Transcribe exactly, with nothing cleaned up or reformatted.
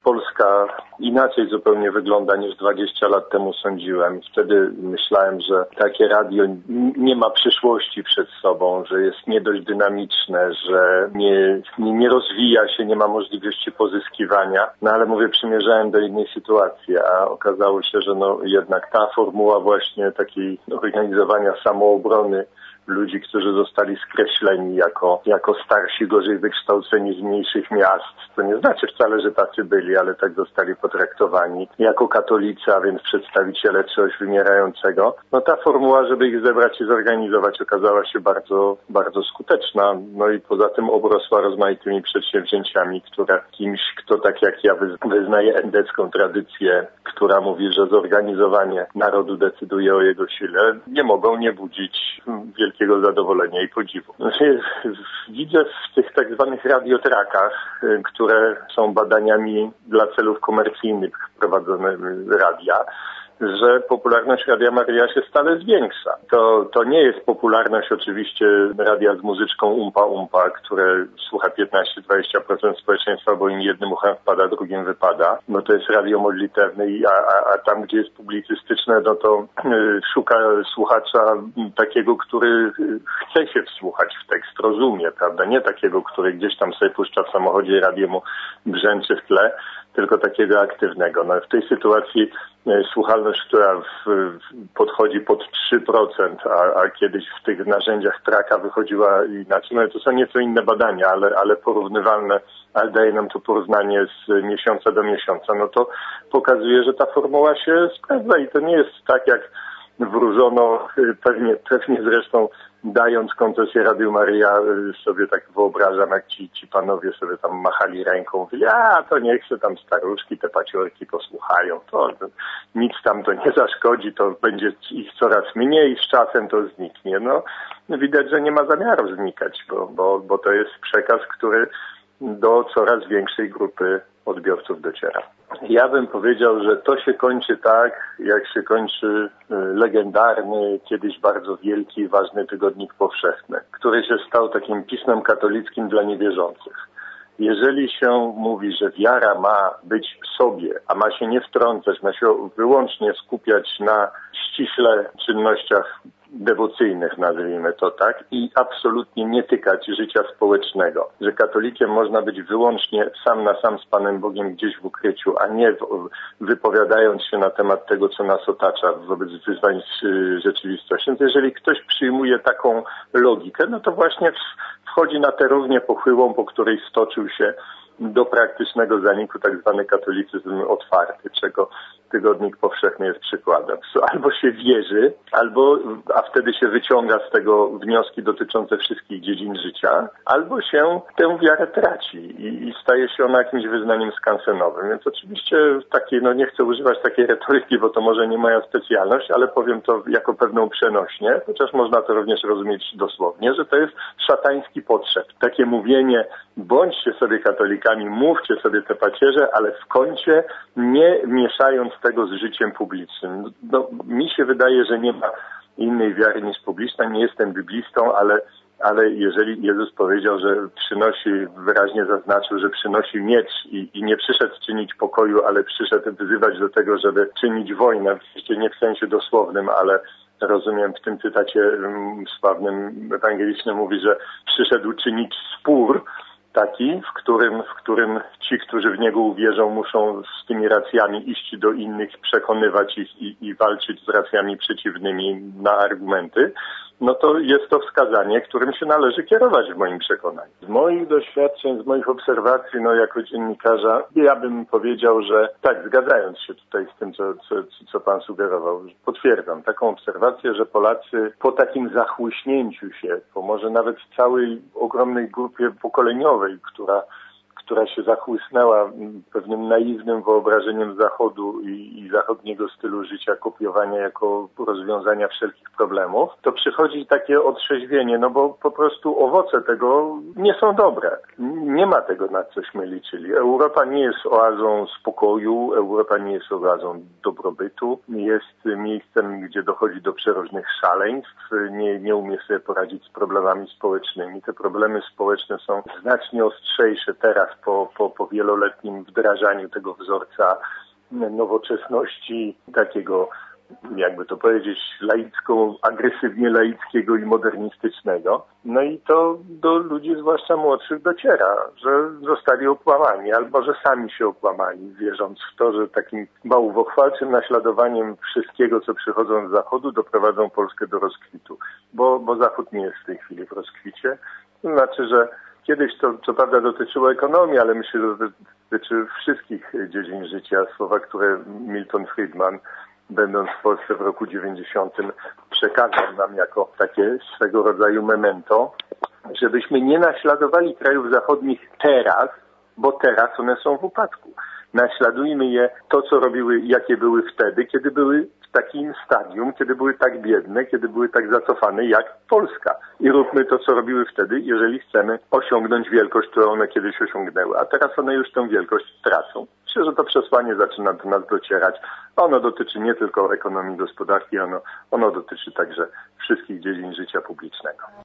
Polska inaczej zupełnie wygląda niż dwadzieścia lat temu sądziłem. Wtedy myślałem, że takie radio nie ma przyszłości przed sobą, że jest nie dość dynamiczne, że nie, nie rozwija się, nie ma możliwości pozyskiwania. No ale mówię, przymierzałem do innej sytuacji, a okazało się, że no jednak ta formuła właśnie takiej organizowania samoobrony ludzi, którzy zostali skreśleni jako, jako starsi, gorzej wykształceni z mniejszych miast. To nie znaczy wcale, że tacy byli, ale tak zostali potraktowani. Jako katolicy, a więc przedstawiciele czegoś wymierającego. No ta formuła, żeby ich zebrać i zorganizować, okazała się bardzo, bardzo skuteczna. No i poza tym obrosła rozmaitymi przedsięwzięciami, które kimś, kto tak jak ja wyznaje endecką tradycję, która mówi, że zorganizowanie narodu decyduje o jego sile, nie mogą nie budzić wielkiego zadowolenia i podziwu. Widzę w tych tak zwanych radiotrakach, które są badaniami dla celów komercyjnych prowadzone radia, że popularność Radia Maryja się stale zwiększa. To, to nie jest popularność oczywiście radia z muzyczką umpa umpa, które słucha piętnaście do dwudziestu procent społeczeństwa, bo im jednym uchem wpada, drugim wypada. No to jest radio modlitewne, a, a, a tam, gdzie jest publicystyczne, no to y, szuka słuchacza takiego, który chce się wsłuchać w tekst, rozumie, prawda? Nie takiego, który gdzieś tam sobie puszcza w samochodzie i radio mu brzęczy w tle, tylko takiego aktywnego. No w tej sytuacji słuchalność, która w, podchodzi pod trzy procent, a, a kiedyś w tych narzędziach traka wychodziła inaczej. No to są nieco inne badania, ale, ale porównywalne, ale daje nam to porównanie z miesiąca do miesiąca. No to pokazuje, że ta formuła się sprawdza i to nie jest tak, jak wróżono, pewnie, pewnie zresztą dając koncesję Radiu Maryja, sobie tak wyobrażam, jak ci, ci panowie sobie tam machali ręką, mówili, a to niech się tam staruszki, te paciorki posłuchają, to, to nic tam to nie zaszkodzi, to będzie ich coraz mniej, z czasem to zniknie. No widać, że nie ma zamiaru znikać, bo, bo, bo to jest przekaz, który do coraz większej grupy odbiorców dociera. Ja bym powiedział, że to się kończy tak, jak się kończy legendarny, kiedyś bardzo wielki i ważny tygodnik powszechny, który się stał takim pismem katolickim dla niewierzących. Jeżeli się mówi, że wiara ma być w sobie, a ma się nie wtrącać, ma się wyłącznie skupiać na ściśle czynnościach dewocyjnych, nazwijmy to tak, i absolutnie nie tykać życia społecznego, że katolikiem można być wyłącznie sam na sam z Panem Bogiem gdzieś w ukryciu, a nie w, wypowiadając się na temat tego, co nas otacza wobec wyzwań rzeczywistości. Więc jeżeli ktoś przyjmuje taką logikę, no to właśnie wchodzi na tę równię pochyłą, po której stoczył się do praktycznego zaniku tak zwany katolicyzm otwarty, czego tygodnik powszechny jest przykładem. Albo się wierzy, albo, a wtedy się wyciąga z tego wnioski dotyczące wszystkich dziedzin życia, albo się tę wiarę traci i, i staje się ona jakimś wyznaniem skansenowym. Więc oczywiście takiej, no nie chcę używać takiej retoryki, bo to może nie moja specjalność, ale powiem to jako pewną przenośnię, chociaż można to również rozumieć dosłownie, że to jest szatański potrzeb. Takie mówienie, bądźcie sobie katolikami, mówcie sobie te pacierze, ale w kącie nie mieszając tego z życiem publicznym. No, mi się wydaje, że nie ma innej wiary niż publiczna. Nie jestem biblistą, ale, ale jeżeli Jezus powiedział, że przynosi, wyraźnie zaznaczył, że przynosi miecz i, i nie przyszedł czynić pokoju, ale przyszedł wyzywać do tego, żeby czynić wojnę. Oczywiście nie w sensie dosłownym, ale rozumiem, w tym cytacie um, sławnym ewangelicznym mówi, że przyszedł czynić spór, taki, w którym, w którym ci, którzy w niego uwierzą, muszą z tymi racjami iść do innych, przekonywać ich i, i walczyć z racjami przeciwnymi na argumenty, no to jest to wskazanie, którym się należy kierować w moim przekonaniu. Z moich doświadczeń, z moich obserwacji, no jako dziennikarza, ja bym powiedział, że tak, zgadzając się tutaj z tym, co, co, co pan sugerował, potwierdzam taką obserwację, że Polacy po takim zachłyśnięciu się, po może nawet całej ogromnej grupie pokoleniowej, która która się zachłysnęła pewnym naiwnym wyobrażeniem Zachodu i, i zachodniego stylu życia, kopiowania jako rozwiązania wszelkich problemów, to przychodzi takie otrzeźwienie, no bo po prostu owoce tego nie są dobre. Nie ma tego, na cośmy liczyli. Europa nie jest oazą spokoju, Europa nie jest oazą dobrobytu, jest miejscem, gdzie dochodzi do przeróżnych szaleństw, nie, nie umie sobie poradzić z problemami społecznymi. Te problemy społeczne są znacznie ostrzejsze teraz, po, po, po wieloletnim wdrażaniu tego wzorca nowoczesności, takiego, jakby to powiedzieć, laicko, agresywnie laickiego i modernistycznego. No i to do ludzi, zwłaszcza młodszych, dociera, że zostali okłamani, albo że sami się okłamali, wierząc w to, że takim bałwochwalczym naśladowaniem wszystkiego, co przychodzą z Zachodu, doprowadzą Polskę do rozkwitu. Bo, bo Zachód nie jest w tej chwili w rozkwicie. To znaczy, że kiedyś to co prawda dotyczyło ekonomii, ale myślę, że dotyczy wszystkich dziedzin życia. Słowa, które Milton Friedman, będąc w Polsce w roku dziewięćdziesiątym, przekazał nam jako takie swego rodzaju memento, żebyśmy nie naśladowali krajów zachodnich teraz, bo teraz one są w upadku. Naśladujmy je to, co robiły, jakie były wtedy, kiedy były w takim stadium, kiedy były tak biedne, kiedy były tak zacofane jak Polska. I róbmy to, co robiły wtedy, jeżeli chcemy osiągnąć wielkość, którą one kiedyś osiągnęły. A teraz one już tę wielkość tracą. Myślę, że to przesłanie zaczyna do nas docierać. Ono dotyczy nie tylko ekonomii gospodarki, ono, ono dotyczy także wszystkich dziedzin życia publicznego.